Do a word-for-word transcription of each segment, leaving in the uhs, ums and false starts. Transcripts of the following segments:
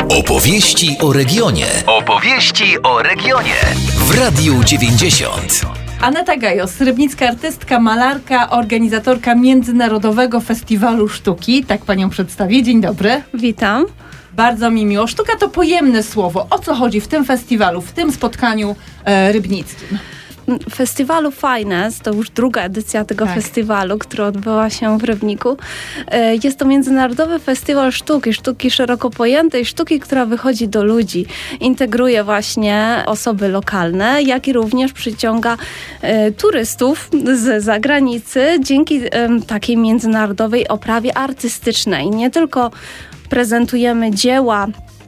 Opowieści o regionie. Opowieści o regionie. W Radiu dziewięćdziesiąt. Aneta Gajos, rybnicka artystka, malarka, organizatorka Międzynarodowego Festiwalu Sztuki. Tak panią przedstawię. Dzień dobry. Witam. Bardzo mi miło. Sztuka to pojemne słowo. O co chodzi w tym festiwalu, w tym spotkaniu e, rybnickim? Festiwalu Finest, to już druga edycja tego tak. festiwalu, która odbyła się w Rybniku. Jest to Międzynarodowy Festiwal Sztuki, sztuki szeroko pojętej, sztuki, która wychodzi do ludzi. Integruje właśnie osoby lokalne, jak i również przyciąga e, turystów z zagranicy dzięki e, takiej międzynarodowej oprawie artystycznej. Nie tylko prezentujemy dzieła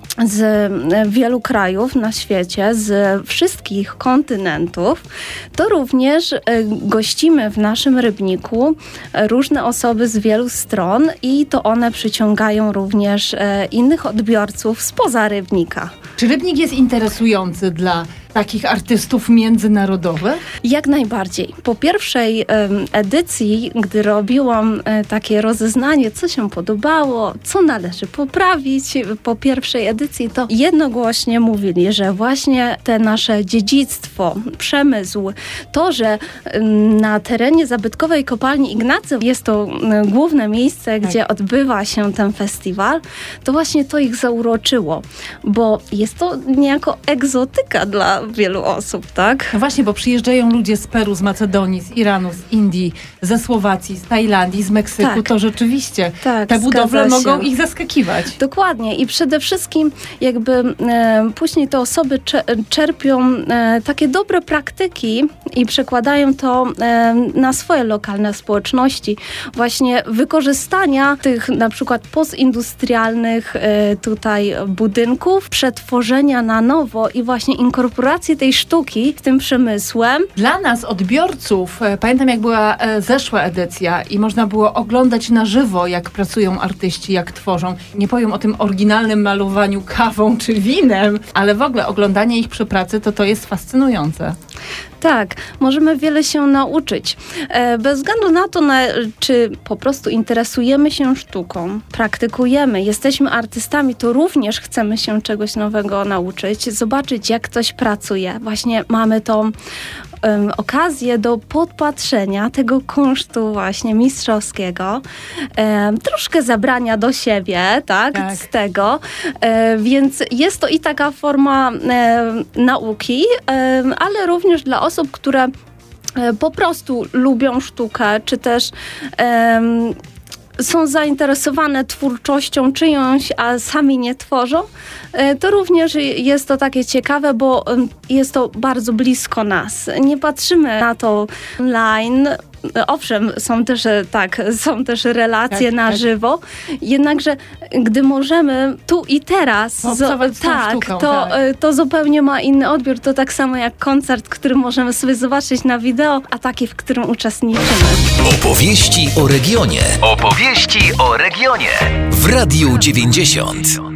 z wielu krajów na świecie, z wszystkich kontynentów, to również gościmy w naszym Rybniku różne osoby z wielu stron i to one przyciągają również innych odbiorców spoza Rybnika. Czy Rybnik jest interesujący dla takich artystów międzynarodowych? Jak najbardziej. Po pierwszej um, edycji, gdy robiłam e, takie rozeznanie, co się podobało, co należy poprawić, po pierwszej edycji to jednogłośnie mówili, że właśnie te nasze dziedzictwo, przemysł, to, że um, na terenie zabytkowej kopalni Ignacy jest to um, główne miejsce, tak. gdzie odbywa się ten festiwal, to właśnie to ich zauroczyło, bo jest to niejako egzotyka dla wielu osób, tak? No właśnie, bo przyjeżdżają ludzie z Peru, z Macedonii, z Iranu, z Indii, ze Słowacji, z Tajlandii, z Meksyku. Tak. To rzeczywiście tak, te budowle mogą ich zaskakiwać. Dokładnie i przede wszystkim jakby e, później te osoby cze, czerpią e, takie dobre praktyki i przekładają to e, na swoje lokalne społeczności. Właśnie wykorzystania tych na przykład postindustrialnych e, tutaj budynków, przetworzenia na nowo i właśnie inkorporacji tej sztuki z tym przemysłem. Dla nas, odbiorców, pamiętam jak była zeszła edycja i można było oglądać na żywo, jak pracują artyści, jak tworzą. Nie powiem o tym oryginalnym malowaniu kawą czy winem, ale w ogóle oglądanie ich przy pracy to to jest fascynujące. Tak, możemy wiele się nauczyć. Bez względu na to, na, czy po prostu interesujemy się sztuką, praktykujemy, jesteśmy artystami, to również chcemy się czegoś nowego nauczyć, zobaczyć, jak ktoś pracuje. Właśnie mamy tą um, okazję do podpatrzenia tego kunsztu właśnie mistrzowskiego. Um, troszkę zabrania do siebie, tak, tak. z tego. Um, więc jest to i taka forma um, nauki, um, ale również dla osób, które e, po prostu lubią sztukę, czy też e, są zainteresowane twórczością czyjąś, a sami nie tworzą, e, to również jest to takie ciekawe, bo e, jest to bardzo blisko nas. Nie patrzymy na to online. Owszem, są też, tak, są też relacje tak, na tak. żywo, jednakże gdy możemy tu i teraz, zo- tak, sztuką, to, tak. to zupełnie ma inny odbiór. To tak samo jak koncert, który możemy sobie zobaczyć na wideo, a taki, w którym uczestniczymy. Opowieści o regionie. Opowieści o regionie. W Radiu dziewięćdziesiąt.